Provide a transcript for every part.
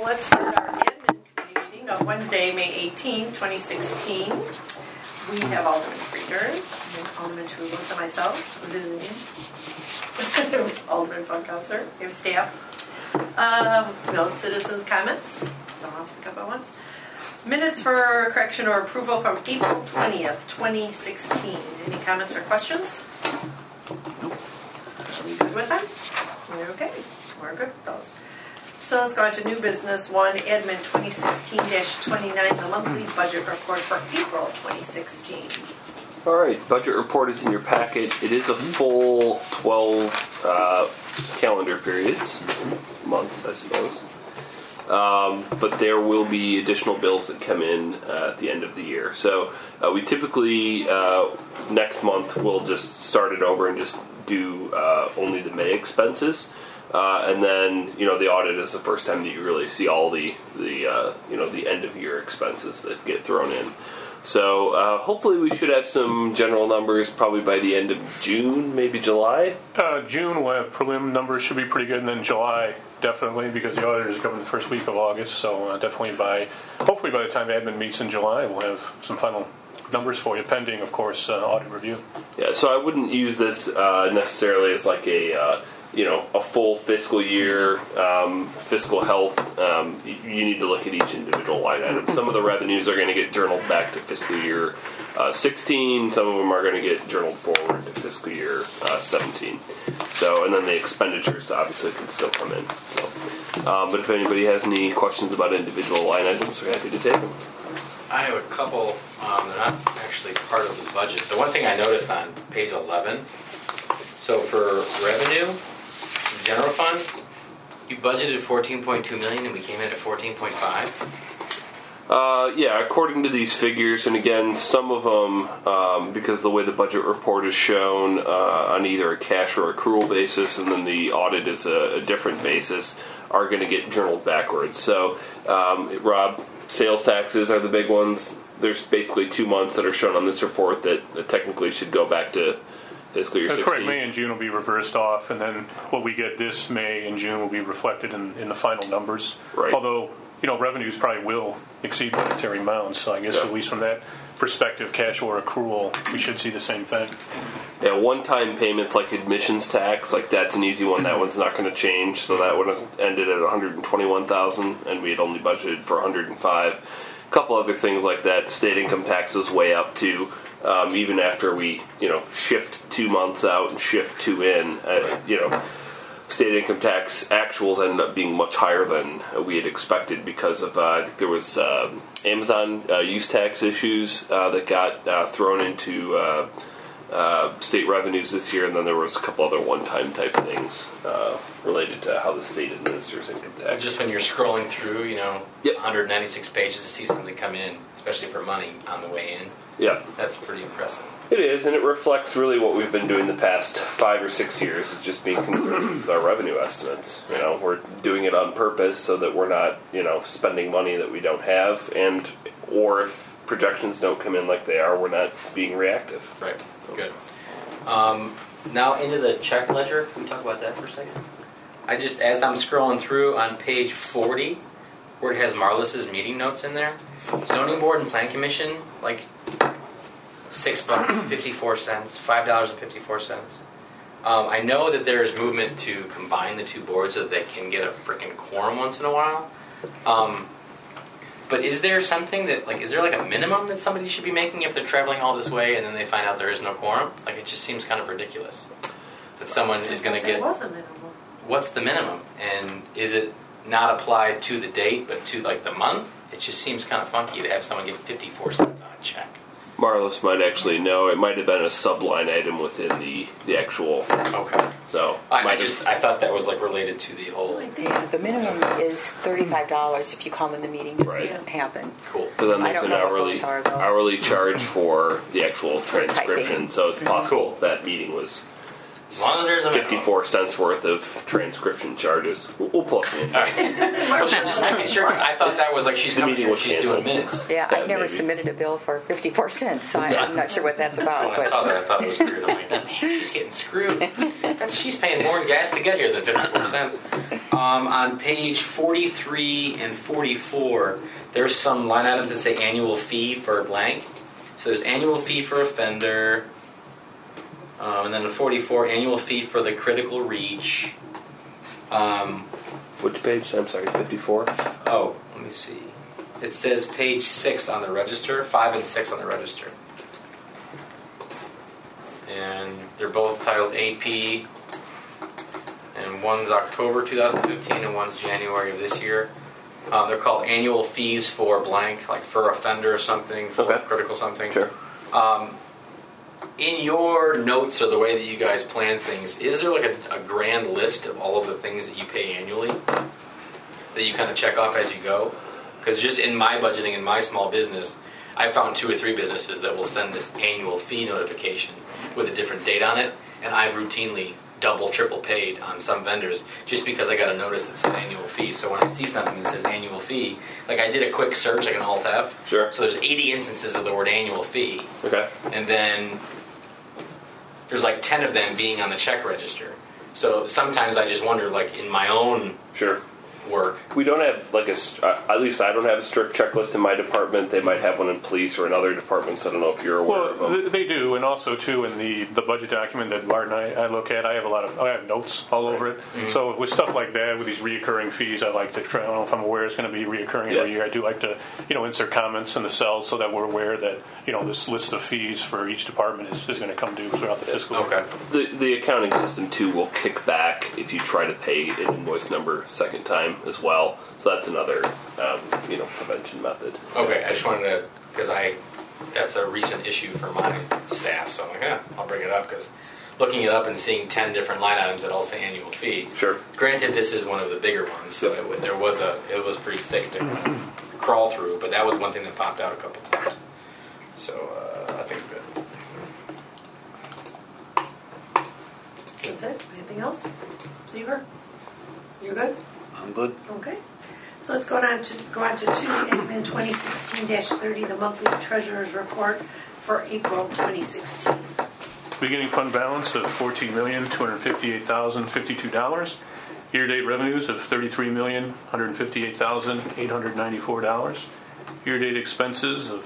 let's start our admin committee meeting of Wednesday, May 18th, 2016. We have Alderman Frieders, and Alderman Trubus, and myself visiting. Alderman Funkhauser. We have staff. No citizens' comments. Don't all speak up at once. Minutes for correction or approval from April 20th, 2016. Any comments or questions? Are we good with them? We're okay. We're good with those. So let's go on to new business 1, admin 2016-29, the monthly budget report for April 2016. All right, budget report is in your packet. It is a full 12 calendar periods, months, I suppose. But there will be additional bills that come in at the end of the year. So we typically, next month, we'll just start it over and just do only the May expenses. And then, the audit is the first time that you really see all the end of year expenses that get thrown in. So hopefully we should have some general numbers probably by the end of June, maybe July. June we'll have prelim numbers, should be pretty good, and then July definitely, because the auditors come in the first week of August. So hopefully by the time admin meets in July, we'll have some final numbers for you, pending, of course, audit review. Yeah, so I wouldn't use this necessarily as like a full fiscal year, fiscal health. You need to look at each individual line item. Some of the revenues are going to get journaled back to fiscal year 16. Some of them are going to get journaled forward to fiscal year 17. So, and then the expenditures obviously can still come in. So, but if anybody has any questions about individual line items, we're happy to take them. I have a couple that are not actually part of the budget. The one thing I noticed on page 11, so for revenue, general fund, you budgeted $14.2 million and we came in at 14.5. Yeah, according to these figures, and again, some of them, because the way the budget report is shown on either a cash or accrual basis, and then the audit is a different basis, are going to get journaled backwards. So, Rob, sales taxes are the big ones. There's basically 2 months that are shown on this report that technically should go back to fiscal year 16. Correct. May and June will be reversed off, and then what we get this May and June will be reflected in the final numbers. Right. Although, revenues probably will exceed budgetary amounts, so I guess at least from that perspective, cash or accrual, we should see the same thing. Yeah, one-time payments like admissions tax, like that's an easy one. That one's not going to change, so that would have ended at $121,000, and we had only budgeted for $105,000. A couple other things like that. State income tax was way up too. Even after we, shift 2 months out and shift 2 in, state income tax actuals ended up being much higher than we had expected because of, I think there was Amazon use tax issues that got thrown into state revenues this year, and then there was a couple other one-time type things related to how the state administers income tax. Just when you're scrolling through, Yep. 196 pages to see something come in, especially for money on the way in. Yeah. That's pretty impressive. It is, and it reflects really what we've been doing the past 5 or 6 years, is just being conservative with our revenue estimates. We're doing it on purpose so that we're not, spending money that we don't have, or if projections don't come in like they are, we're not being reactive. Right. Good. Now into the check ledger. Can we talk about that for a second? As I'm scrolling through on page 40, where it has Marlis's meeting notes in there, Zoning Board and Plan Commission, like $6.54, $5.54. I know that there's movement to combine the two boards so that they can get a freaking quorum once in a while. But is there something that, is there a minimum that somebody should be making if they're traveling all this way and then they find out there is no quorum? It just seems kind of ridiculous that someone is going to get... There was a minimum. What's the minimum? And is it not applied to the date, but to, the month? It just seems kind of funky to have someone get 54 cents on a check. Marlis might actually know. It might have been a subline item within the actual. Okay. So I thought that was related to the whole. Yeah, the minimum is $35 if you come when the meeting doesn't happen. Cool. But then there's an hourly charge for the actual transcription. So it's possible that meeting was As long as there's a minimum. 54 cents worth of transcription charges. We'll pull it in. All right. Well, just making sure. I thought that was like she's The coming meeting here, was she's canceled. doing minutes. Yeah, Yeah, I've never maybe. submitted a bill for 54 cents, so I'm not sure what that's about. When I saw that, I thought it was weird. I'm like, man, she's getting screwed. She's paying more in gas to get here than 54 cents. On page 43 and 44, there's some line items that say annual fee for blank. So there's annual fee for offender, and then the 44, annual fee for the critical reach. Which page? I'm sorry, 54? Oh, let me see. It says page 6 on the register, 5 and 6 on the register. And they're both titled AP, and one's October 2015 and one's January of this year. They're called annual fees for blank, like for offender or something, for Okay. critical something. Sure. In your notes or the way that you guys plan things, is there like a grand list of all of the things that you pay annually that you kind of check off as you go? Because just in my budgeting in my small business, I found 2 or 3 businesses that will send this annual fee notification with a different date on it, and I've routinely double, triple paid on some vendors just because I got a notice that said annual fee. So when I see something that says annual fee, like I did a quick search, like an Alt-F. Sure. So there's 80 instances of the word annual fee. Okay. And then there's like 10 of them being on the check register. So sometimes I just wonder, like in my own Sure. work. We don't have like at least I don't have a strict checklist in my department. They might have one in police or in other departments. I don't know if you're aware of them. Well, they do, and also too in the budget document that Bart and I look at, I have notes all over it. Mm-hmm. So with stuff like that, with these reoccurring fees, I like to try. I don't know if I'm aware it's going to be reoccurring every year. I do like to insert comments in the cells so that we're aware that this list of fees for each department is going to come due throughout the fiscal year. Okay. The accounting system too will kick back if you try to pay an invoice number second time as well. So that's another prevention method. Okay, I just wanted to, because that's a recent issue for my staff, so I'm like, yeah, I'll bring it up, because looking it up and seeing 10 different line items that all say annual fee. Sure. Granted, this is one of the bigger ones, so it was pretty thick to kind of crawl through, but that was one thing that popped out a couple times. So I think good. That's it. Anything else? So you're good? I'm good. Okay. So let's go on to 2 Admin 2016-30, the monthly treasurer's report for April 2016. Beginning fund balance of $14,258,052. Year-to-date revenues of $33,158,894. Year-to-date expenses of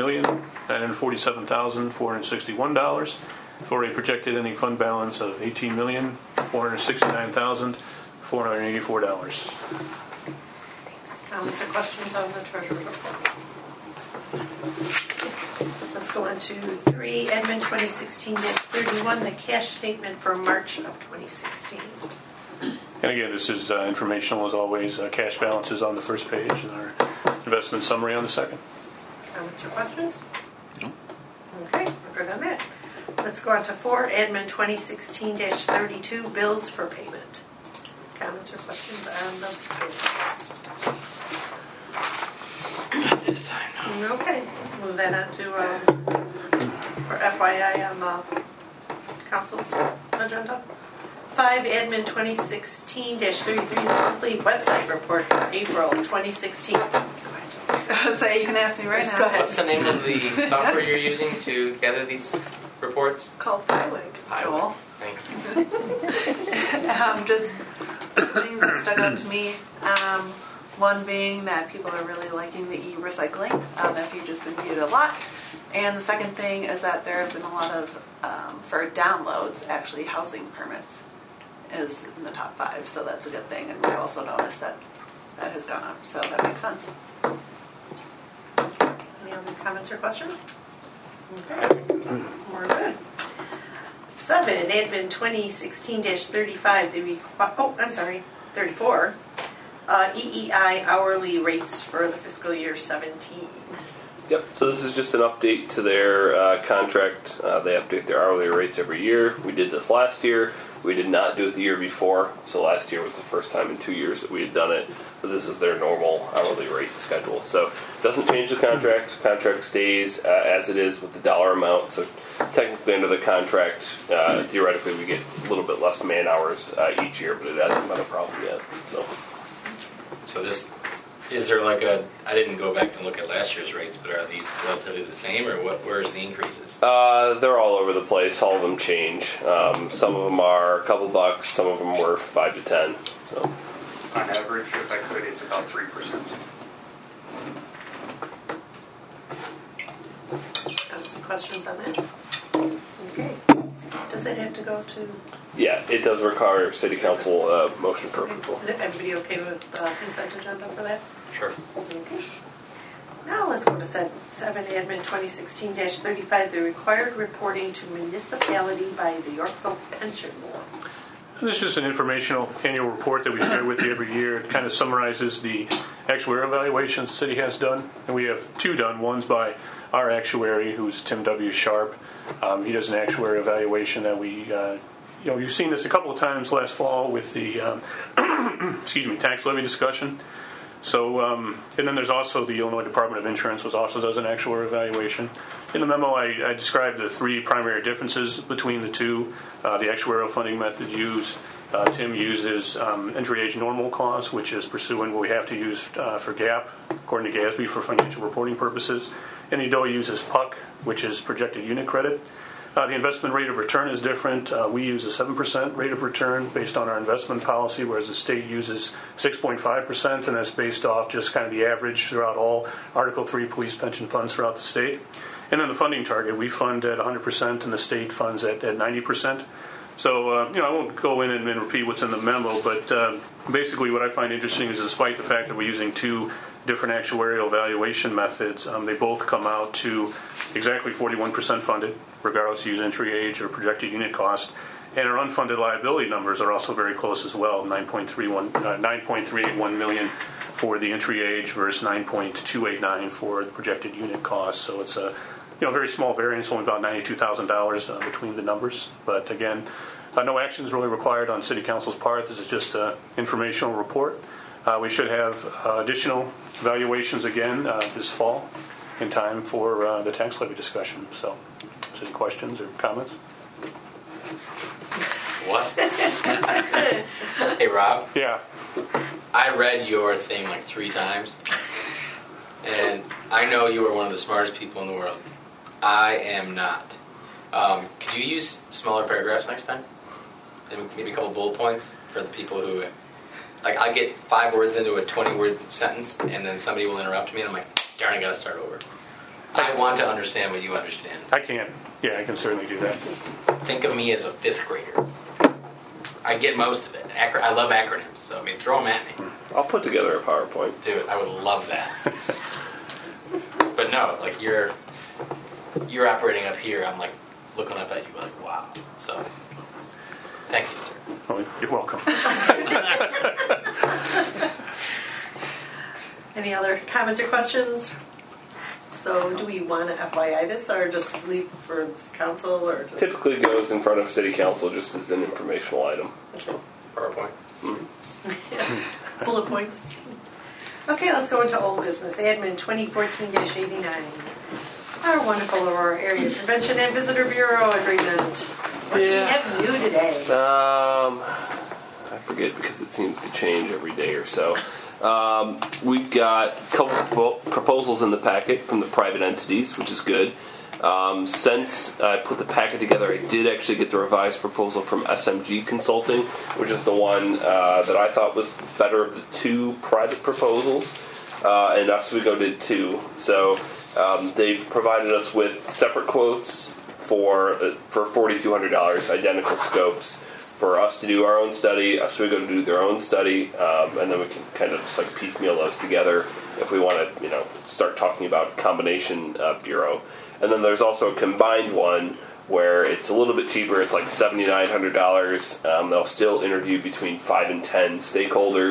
$28,947,461. For a projected ending fund balance of $18,469,484. Comments or questions on the treasurer's report? Let's go on to 3 Admin 2016-31, the cash statement for March of 2016. And again, this is informational as always. Cash balances on the first page and our investment summary on the second. Comments or questions? No. Okay, we're good on that. Let's go on to 4 Admin 2016-32, bills for payment. Comments or questions on the payments? This time, no. Okay, move that on to for FYI on the council's agenda. 5 Admin 2016-33, the monthly website report for April 2016. Say, you can ask me right Just now. go ahead. What's the name of the software you're using to gather these reports? It's called Highwig. Cool. Thank you. Just things that stuck out to me. One being that people are really liking the e-recycling. That page has been viewed a lot. And the second thing is that there have been a lot of, for downloads, actually housing permits is in the top 5. So that's a good thing. And we've also noticed that that has gone up. So that makes sense. Any other comments or questions? Okay, we're good. 7 Admin 2016-35, 34. EEI hourly rates for the fiscal year 17. Yep. So this is just an update to their contract. They update their hourly rates every year. We did this last year. We did not do it the year before, so last year was the first time in 2 years that we had done it. But this is their normal hourly rate schedule. So it doesn't change the contract. The contract stays as it is with the dollar amount. So technically under the contract, theoretically we get a little bit less man hours each year, but it hasn't been a problem yet. So this, is there like I didn't go back and look at last year's rates, but are these relatively the same, or where's the increases? They're all over the place. All of them change. Some of them are a couple bucks. Some of them were 5 to 10. So. On average, if I could, it's about 3%. Got some questions on that? Okay. Does it have to go to... Yeah, it does require City Council motion for approval. Is everybody okay with the consent agenda for that? Sure. Okay. Now let's go to 7 Admin 2016-35, the required reporting to municipality by the Yorkville Pension Board. This is just an informational annual report that we share with you every year. It kind of summarizes the actuarial evaluations the city has done. And we have 2 done. One's by our actuary, who's Tim W. Sharp. He does an actuarial evaluation that we, you've seen this a couple of times last fall with the, tax levy discussion. So, and then there's also the Illinois Department of Insurance, which also does an actuarial evaluation. In the memo, I described the 3 primary differences between the 2. The actuarial funding method used, Tim uses entry age normal clause, which is pursuing what we have to use for GAAP, according to GASB, for financial reporting purposes. And EDOA uses PUC, which is projected unit credit. The investment rate of return is different. We use a 7% rate of return based on our investment policy, whereas the state uses 6.5%, and that's based off just kind of the average throughout all Article 3 police pension funds throughout the state. And then the funding target, we fund at 100%, and the state funds at 90%. So, I won't go in and repeat what's in the memo, but basically what I find interesting is despite the fact that we're using 2 different actuarial evaluation methods, they both come out to exactly 41% funded, regardless of use entry age or projected unit cost. And our unfunded liability numbers are also very close as well, 9.381 million for the entry age versus 9.289 for the projected unit cost. So it's a very small variance, only about $92,000 between the numbers. But again, no action is really required on City Council's part. This is just an informational report. We should have additional evaluations again this fall in time for the tax levy discussion. So, any questions or comments? What? Hey, Rob. Yeah. I read your thing like 3 times, and I know you are one of the smartest people in the world. I am not. Could you use smaller paragraphs next time? And maybe a couple bullet points for the people who... Like, I get 5 words into a 20-word sentence, and then somebody will interrupt me, and I'm like, darn, I gotta start over. I want to understand what you understand. I can. Yeah, I can certainly do that. Think of me as a 5th grader. I get most of it. I love acronyms, so throw them at me. I'll put together a PowerPoint. Dude, I would love that. But no, like you're operating up here. I'm like looking up at you, like wow. So, thank you, sir. Oh, you're welcome. Any other comments or questions? So do we want to FYI this or just leave for this council or just... Typically goes in front of City Council just as an informational item. Okay. PowerPoint. Bullet points. Okay, let's go into old business. Admin 2014-89. Our wonderful Aurora Area Convention and Visitor Bureau Agreement. What do we have new today? I forget because it seems to change every day or so. We've got a couple proposals in the packet from the private entities, which is good. Since I put the packet together, I did actually get the revised proposal from SMG Consulting, which is the one that I thought was better of the 2 private proposals, and Oswego did too. So they've provided us with separate quotes for $4,200, identical scopes, for us to do our own study, Oswego to do their own study, and then we can kind of just like piecemeal those together if we want to, start talking about combination bureau. And then there's also a combined one where it's a little bit cheaper. It's like $7,900. They'll still interview between 5 and 10 stakeholders,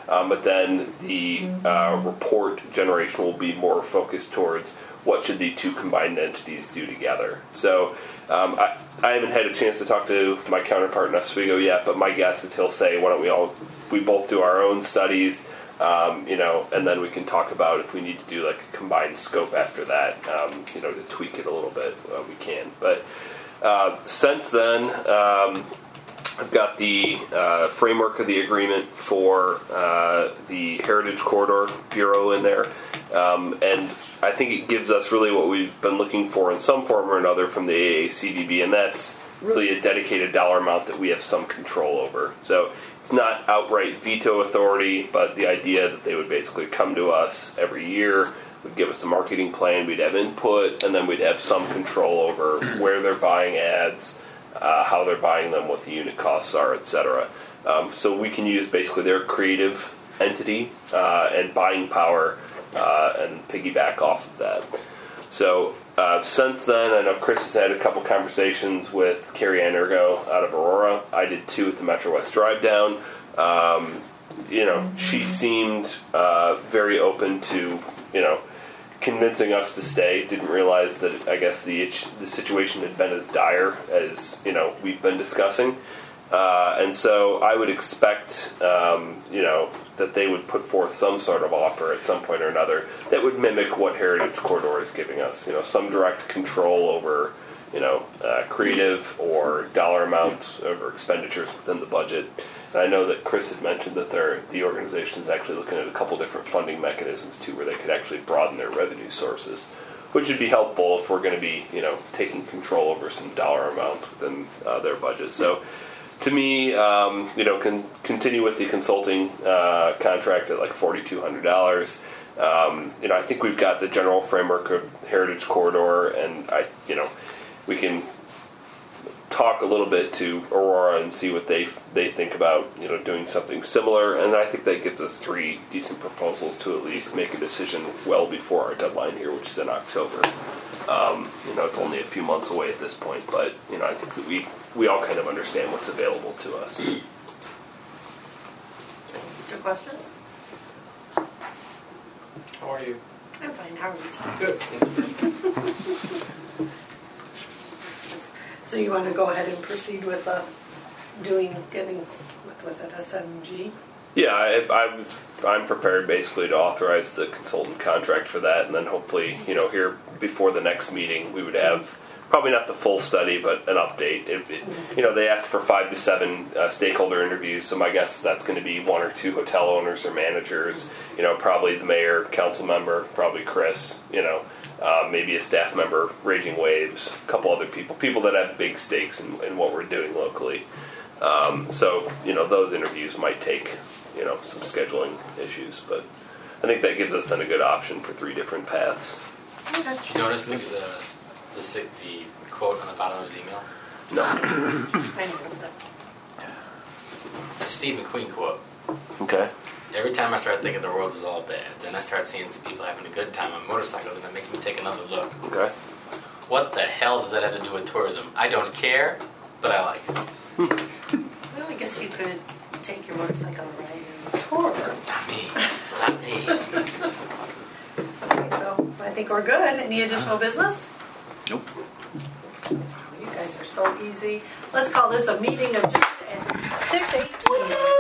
But then the report generation will be more focused towards what should the two combined entities do together. So I haven't had a chance to talk to my counterpart in Oswego yet, but my guess is he'll say, why don't we both do our own studies, and then we can talk about if we need to do like a combined scope after that, to tweak it a little bit, we can. But since then, I've got the framework of the agreement for the Heritage Corridor Bureau in there, and I think it gives us really what we've been looking for in some form or another from the AACDB, and that's really a dedicated dollar amount that we have some control over. So it's not outright veto authority, but the idea that they would basically come to us every year, would give us a marketing plan, we'd have input, and then we'd have some control over where they're buying ads, how they're buying them, what the unit costs are, etc. So we can use basically their creative entity and buying power and piggyback off of that. So since then, I know Chris has had a couple conversations with Carrie Ann Ergo out of Aurora. I did too at the Metro West Drive Down. She seemed very open to, convincing us to stay. Didn't realize that, I guess, the situation had been as dire as, we've been discussing. And so I would expect, that they would put forth some sort of offer at some point or another that would mimic what Heritage Corridor is giving us. Some direct control over, creative or dollar amounts over expenditures within the budget. And I know that Chris had mentioned that the organization is actually looking at a couple different funding mechanisms too, where they could actually broaden their revenue sources, which would be helpful if we're going to be, taking control over some dollar amounts within their budget. So, to me, can continue with the consulting contract at like $4,200. I think we've got the general framework of Heritage Corridor, and we can talk a little bit to Aurora and see what they think about doing something similar. And I think that gives us 3 decent proposals to at least make a decision well before our deadline here, which is in October. It's only a few months away at this point, but I think that we all kind of understand what's available to us. Any questions? How are you? I'm fine. How are you? Good. So you want to go ahead and proceed with getting what's that, SMG? Yeah, I'm prepared basically to authorize the consultant contract for that, and then hopefully, here before the next meeting, we would have probably not the full study, but an update. They asked for 5 to 7 stakeholder interviews, so my guess is that's going to be 1 or 2 hotel owners or managers. Probably the mayor, council member, probably Chris. Maybe a staff member, Raging Waves, a couple other people that have big stakes in what we're doing locally. So those interviews might take some scheduling issues, but I think that gives us then a good option for 3 different paths. Okay. Did you notice the quote on the bottom of his email? No. I noticed it. It's a Steve McQueen quote. Okay. Every time I start thinking the world is all bad, then I start seeing some people having a good time on motorcycles, and it makes me take another look. Okay. What the hell does that have to do with tourism? I don't care, but I like it. Well, I guess you could take your motorcycle ride and tour. Not me. Not me. Okay, so I think we're good. Any additional business? Nope. You guys are so easy. Let's call this a meeting adjourned at 6:18.